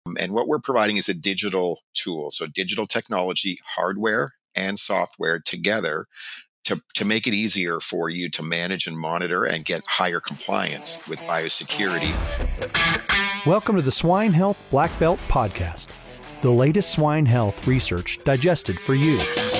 And what we're providing is a digital tool. So digital technology, hardware and software together to make it easier for you to manage and monitor and get higher compliance with biosecurity. Welcome to the Swine Health Black Belt Podcast, the latest swine health research digested for you.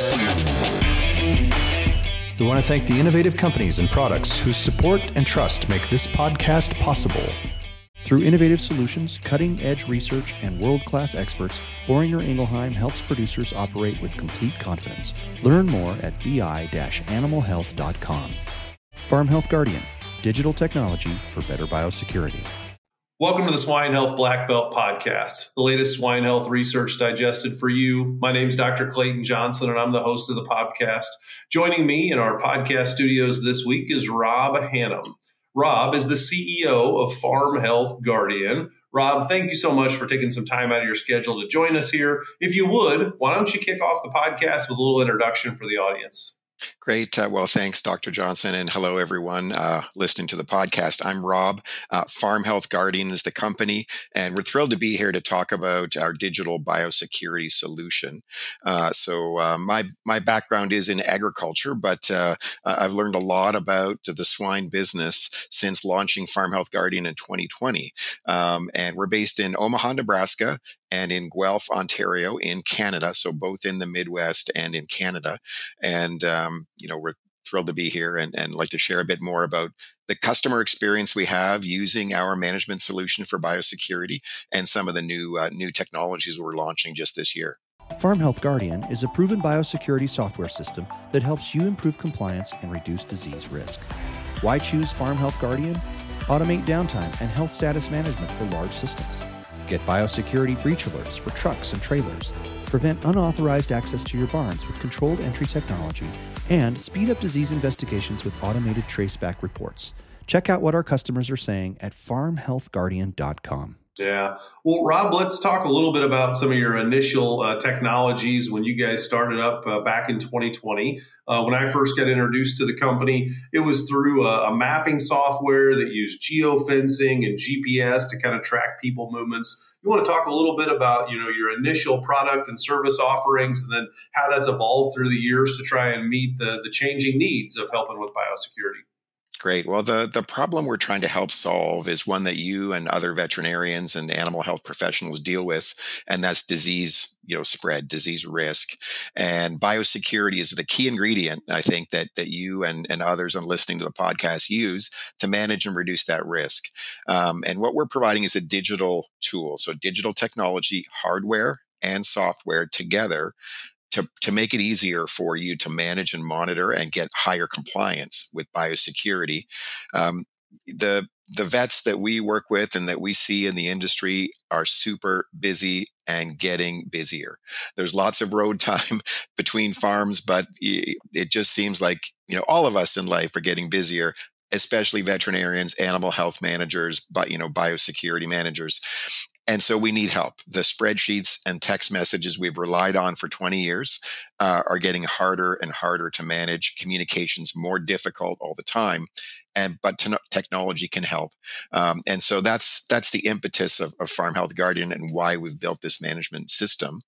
We want to thank the innovative companies and products whose support and trust make this podcast possible. Through innovative solutions, cutting-edge research, and world-class experts, Boehringer Ingelheim helps producers operate with complete confidence. Learn more at bi-animalhealth.com. Farm Health Guardian, digital technology for better biosecurity. Welcome to the Swine Health Black Belt Podcast, the latest swine health research digested for you. My name is Dr. Clayton Johnson, and I'm the host of the podcast. Joining me in our podcast studios this week is Rob Hannum. Rob is the CEO of Farm Health Guardian. Rob, thank you so much for taking some time out of your schedule to join us here. If you would, why don't you kick off the podcast with a little introduction for the audience? Great. Well, thanks, Dr. Johnson, and hello, everyone listening to the podcast. I'm Rob. Farm Health Guardian is the company, and we're thrilled to be here to talk about our digital biosecurity solution. My background is in agriculture, but I've learned a lot about the swine business since launching Farm Health Guardian in 2020. And we're based in Omaha, Nebraska, and in Guelph, Ontario, in Canada. So both in the Midwest and in Canada. And, we're thrilled to be here and like to share a bit more about the customer experience we have using our management solution for biosecurity and some of the new technologies we're launching just this year. Farm Health Guardian is a proven biosecurity software system that helps you improve compliance and reduce disease risk. Why choose Farm Health Guardian? Automate downtime and health status management for large systems. Get biosecurity breach alerts for trucks and trailers. Prevent unauthorized access to your barns with controlled entry technology, and speed up disease investigations with automated traceback reports. Check out what our customers are saying at farmhealthguardian.com. Yeah. Well, Rob, let's talk a little bit about some of your initial technologies when you guys started up back in 2020. When I first got introduced to the company, it was through a mapping software that used geofencing and GPS to kind of track people movements. You want to talk a little bit about, your initial product and service offerings, and then how that's evolved through the years to try and meet the changing needs of helping with biosecurity. Great. Well, the problem we're trying to help solve is one that you and other veterinarians and animal health professionals deal with, and that's disease, spread, disease risk. And biosecurity is the key ingredient, I think, that you and others on listening to the podcast use to manage and reduce that risk. And what we're providing is a digital tool. So digital technology, hardware and software together to make it easier for you to manage and monitor and get higher compliance with biosecurity. The vets that we work with and that we see in the industry are super busy and getting busier. There's lots of road time between farms, but it just seems like, all of us in life are getting busier, especially veterinarians, animal health managers, but, biosecurity managers. And so we need help. The spreadsheets and text messages we've relied on for 20 years are getting harder and harder to manage. Communication's more difficult all the time, but technology can help. And so that's the impetus of Farm Health Guardian and why we've built this management system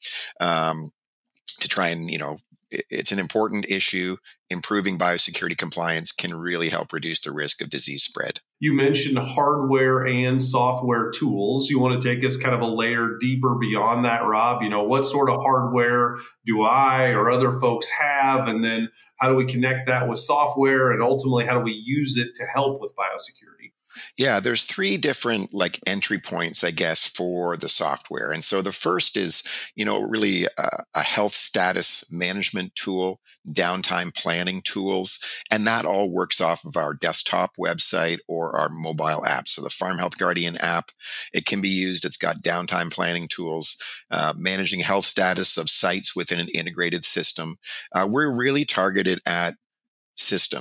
to try and, it's an important issue. Improving biosecurity compliance can really help reduce the risk of disease spread. You mentioned hardware and software tools. You want to take us kind of a layer deeper beyond that, Rob? What sort of hardware do I or other folks have? And then how do we connect that with software? And ultimately, how do we use it to help with biosecurity? Yeah, there's three different entry points, I guess, for the software. And so the first is, really a health status management tool, downtime planning tools, and that all works off of our desktop website or our mobile app. So the Farm Health Guardian app, it can be used. It's got downtime planning tools, managing health status of sites within an integrated system. We're really targeted at systems.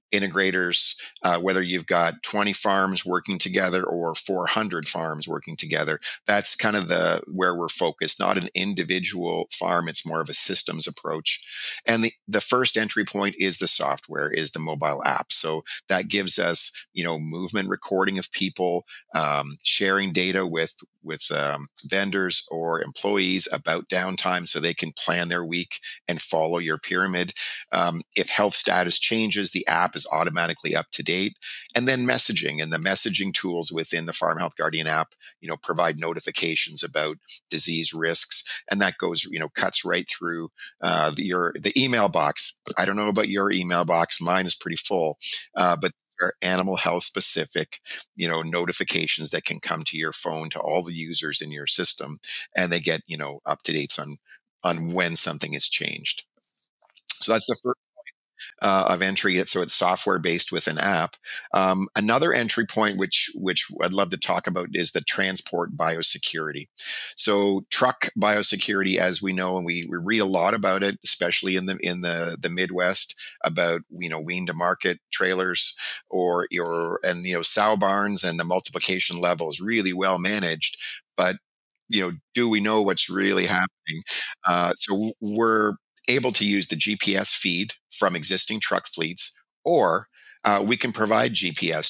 integrators, whether you've got 20 farms working together or 400 farms working together. That's kind of where we're focused, not an individual farm. It's more of a systems approach. And the first entry point is the software, is the mobile app. So that gives us, movement recording of people, sharing data with vendors or employees about downtime so they can plan their week and follow your pyramid. If health status changes, the app is automatically up to date. And then messaging, and the messaging tools within the Farm Health Guardian app, provide notifications about disease risks. And that goes, cuts right through the email box. I don't know about your email box. Mine is pretty full, but are animal health specific, notifications that can come to your phone, to all the users in your system, and they get, up to dates on when something is changed. So that's the first of entry. So it's software based with an app. Another entry point, which I'd love to talk about, is the transport biosecurity. So truck biosecurity, as we know, and we read a lot about it, especially in the Midwest, about wean to market trailers or sow barns, and the multiplication level is really well managed, but do we know what's really happening? So we're able to use the GPS feed from existing truck fleets, or we can provide GPS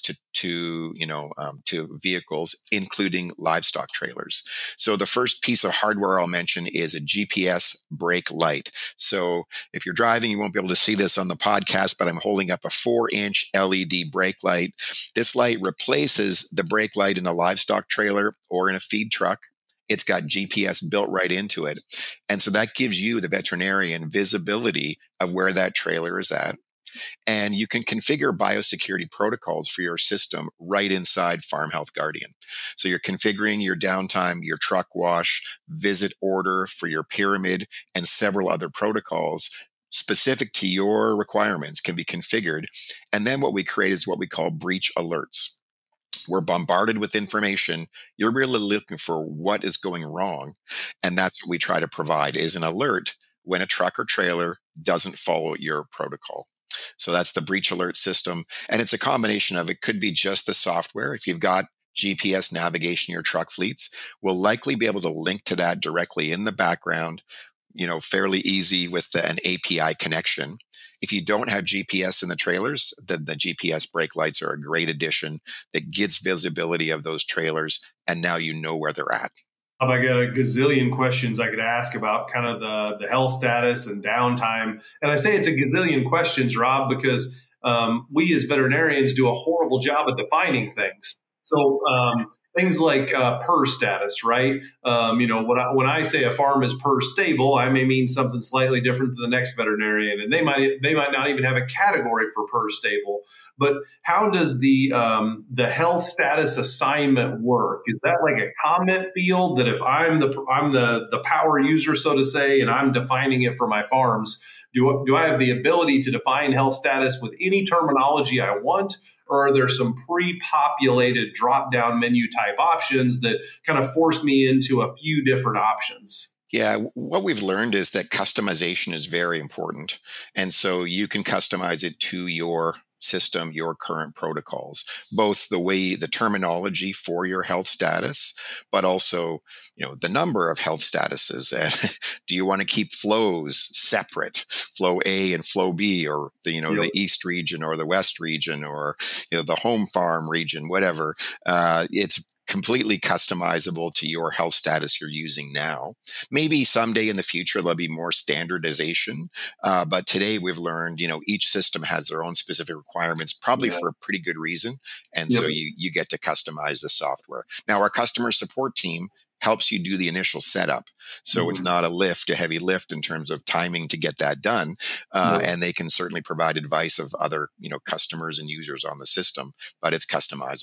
to vehicles, including livestock trailers. So the first piece of hardware I'll mention is a GPS brake light. So if you're driving, you won't be able to see this on the podcast, but I'm holding up a 4-inch LED brake light. This light replaces the brake light in a livestock trailer or in a feed truck. It's got GPS built right into it. And so that gives you, the veterinarian, visibility of where that trailer is at. And you can configure biosecurity protocols for your system right inside Farm Health Guardian. So you're configuring your downtime, your truck wash, visit order for your pyramid, and several other protocols specific to your requirements can be configured. And then what we create is what we call breach alerts. We're bombarded with information. You're really looking for what is going wrong. And that's what we try to provide, is an alert when a truck or trailer doesn't follow your protocol. So that's the breach alert system. And it's a combination of, it could be just the software. If you've got GPS navigation in your truck fleets, we'll likely be able to link to that directly in the background, fairly easy with an API connection. If you don't have GPS in the trailers, then the GPS brake lights are a great addition that gives visibility of those trailers, and now you know where they're at. I got a gazillion questions I could ask about kind of the health status and downtime. And I say it's a gazillion questions, Rob, because we as veterinarians do a horrible job of defining things. So things like PER status, right? When I say a farm is PER stable, I may mean something slightly different to the next veterinarian, and they might not even have a category for PER stable. But how does the health status assignment work? Is that like a comment field that if I'm the power user, so to say, and I'm defining it for my farms, do I have the ability to define health status with any terminology I want? Or are there some pre-populated drop-down menu type options that kind of force me into a few different options? Yeah, what we've learned is that customization is very important. And so you can customize it to your system, your current protocols, both the terminology for your health status, but also, the number of health statuses. And do you want to keep flows separate, flow A and flow B, or the East region or the West region, or, the home farm region, whatever. It's completely customizable to your health status you're using now. Maybe someday in the future, there'll be more standardization. But today we've learned, each system has their own specific requirements, probably for a pretty good reason. And so you get to customize the software. Now, our customer support team helps you do the initial setup. So it's not a heavy lift in terms of timing to get that done. And they can certainly provide advice of other, customers and users on the system, but it's customizable.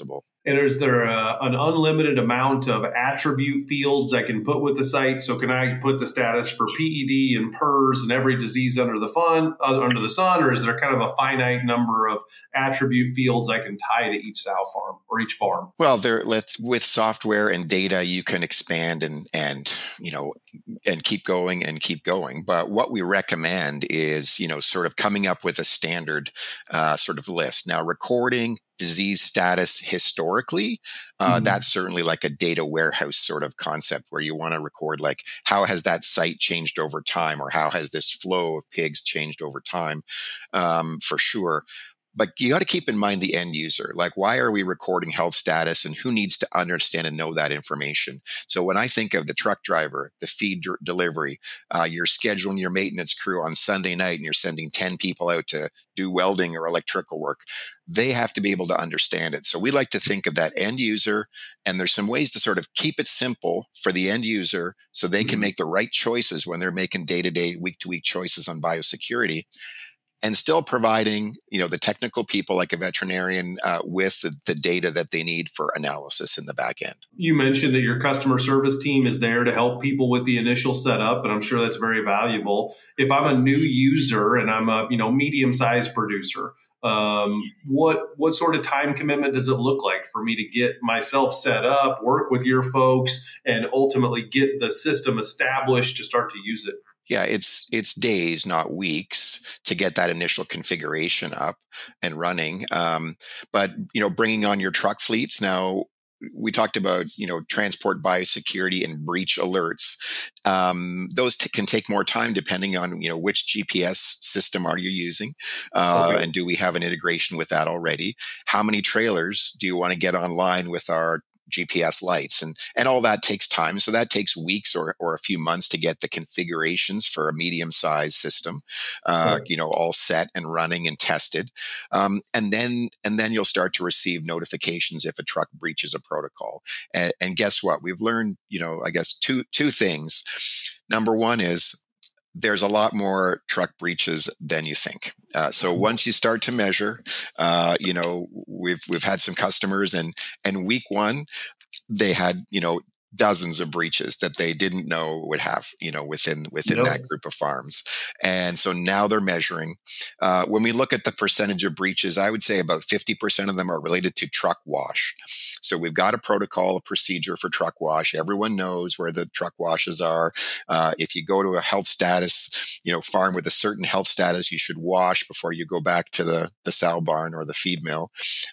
And is there an unlimited amount of attribute fields I can put with the site? So can I put the status for PED and PERS and every disease under the sun, or is there kind of a finite number of attribute fields I can tie to each sow farm or each farm? Well, with software and data, you can expand and keep going and keep going. But what we recommend is sort of coming up with a standard sort of list. Now, recording disease status historically, that's certainly like a data warehouse sort of concept where you want to record like how has that site changed over time, or how has this flow of pigs changed over time, for sure. But you got to keep in mind the end user. Like, why are we recording health status, and who needs to understand and know that information? So when I think of the truck driver, the feed delivery, you're scheduling your maintenance crew on Sunday night and you're sending 10 people out to do welding or electrical work, they have to be able to understand it. So we like to think of that end user, and there's some ways to sort of keep it simple for the end user so they can make the right choices when they're making day-to-day, week-to-week choices on biosecurity, and still providing, the technical people like a veterinarian with the data that they need for analysis in the back end. You mentioned that your customer service team is there to help people with the initial setup, and I'm sure that's very valuable. If I'm a new user and I'm a medium-sized producer, what sort of time commitment does it look like for me to get myself set up, work with your folks, and ultimately get the system established to start to use it? Yeah, it's days, not weeks, to get that initial configuration up and running. But bringing on your truck fleets now. We talked about transport biosecurity and breach alerts. Those can take more time depending on which GPS system are you using, and do we have an integration with that already? How many trailers do you want to get online with our GPS lights, and all that takes time. So that takes weeks or a few months to get the configurations for a medium-sized system, all set and running and tested. And then you'll start to receive notifications if a truck breaches a protocol. And guess what? We've learned, I guess two things. Number one is there's a lot more truck breaches than you think. So once you start to measure, we've had some customers, and week one, they had dozens of breaches that they didn't know would have within that group of farms. And so now they're measuring. When we look at the percentage of breaches, I would say about 50% of them are related to truck wash. So we've got a protocol, a procedure for truck wash. Everyone knows where the truck washes are. If you go to a health status, farm with a certain health status, you should wash before you go back to the sow barn or the feed mill.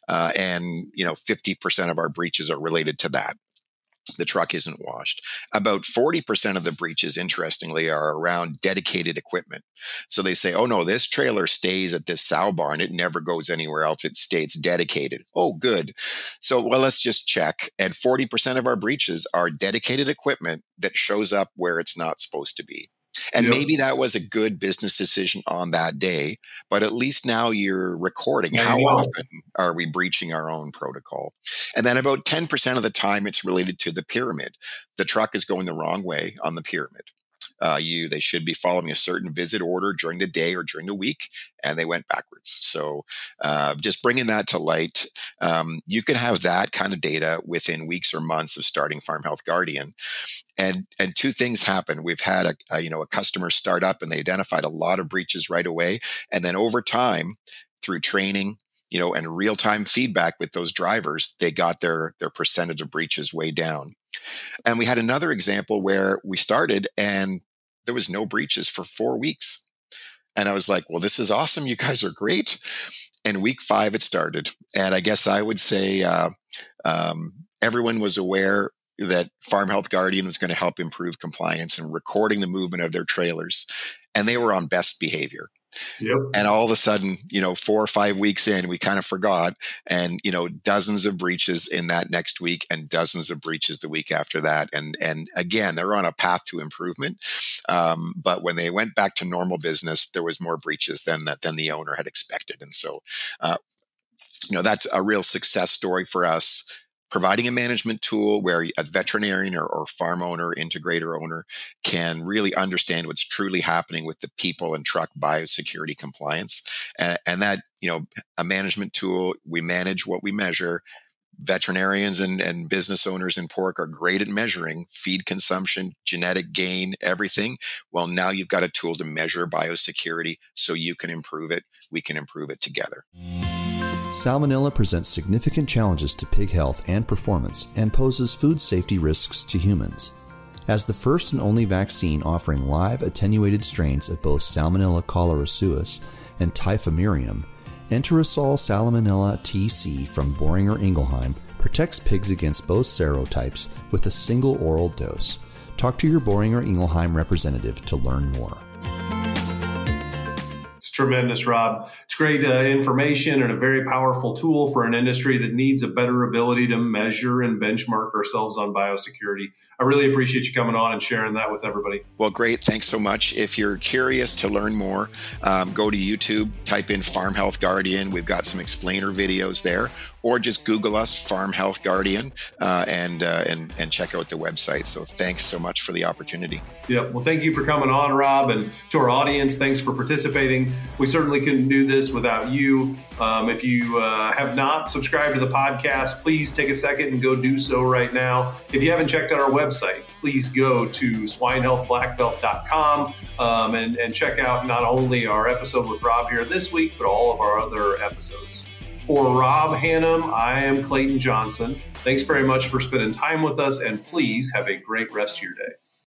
And 50% of our breaches are related to that. The truck isn't washed. About 40% of the breaches, interestingly, are around dedicated equipment. So they say, oh no, this trailer stays at this sow barn. It never goes anywhere else. It stays dedicated. Oh, good. So, well, let's just check. And 40% of our breaches are dedicated equipment that shows up where it's not supposed to be. And maybe that was a good business decision on that day, but at least now you're recording how often are we breaching our own protocol. And then about 10% of the time it's related to the pyramid. The truck is going the wrong way on the pyramid. They should be following a certain visit order during the day or during the week, and they went backwards. So just bringing that to light, you can have that kind of data within weeks or months of starting Farm Health Guardian. And two things happen. We've had a customer start up and they identified a lot of breaches right away. And then over time, through training, and real-time feedback with those drivers, they got their percentage of breaches way down. And we had another example where we started and there was no breaches for 4 weeks. And I was like, well, this is awesome. You guys are great. And week 5, it started. And I guess I would say everyone was aware that Farm Health Guardian was going to help improve compliance and recording the movement of their trailers. And they were on best behavior. Yep. And all of a sudden, 4 or 5 weeks in, we kind of forgot, and dozens of breaches in that next week, and dozens of breaches the week after that. And again, they're on a path to improvement. But when they went back to normal business, there was more breaches than the owner had expected. And so, that's a real success story for us. Providing a management tool where a veterinarian or farm owner, integrator owner can really understand what's truly happening with the people and truck biosecurity compliance. And that, a management tool, we manage what we measure. veterinarians and business owners in pork are great at measuring feed consumption, genetic gain, everything. Well, now you've got a tool to measure biosecurity so you can improve it. We can improve it together. Salmonella presents significant challenges to pig health and performance and poses food safety risks to humans. As the first and only vaccine offering live attenuated strains of both Salmonella cholerae and Typhimurium, Enterosol Salmonella TC from Boehringer Ingelheim protects pigs against both serotypes with a single oral dose. Talk to your Boehringer Ingelheim representative to learn more. It's tremendous, Rob. It's great information and a very powerful tool for an industry that needs a better ability to measure and benchmark ourselves on biosecurity. I really appreciate you coming on and sharing that with everybody. Well, great. Thanks so much. If you're curious to learn more, go to YouTube, type in Farm Health Guardian. We've got some explainer videos there, or just Google us, Farm Health Guardian, and check out the website. So thanks so much for the opportunity. Yeah. Well, thank you for coming on, Rob, and to our audience, thanks for participating. We certainly couldn't do this without you. If you have not subscribed to the podcast, please take a second and go do so right now. If you haven't checked out our website, please go to swinehealthblackbelt.com and check out not only our episode with Rob here this week, but all of our other episodes. For Rob Hannum, I am Clayton Johnson. Thanks very much for spending time with us, and please have a great rest of your day.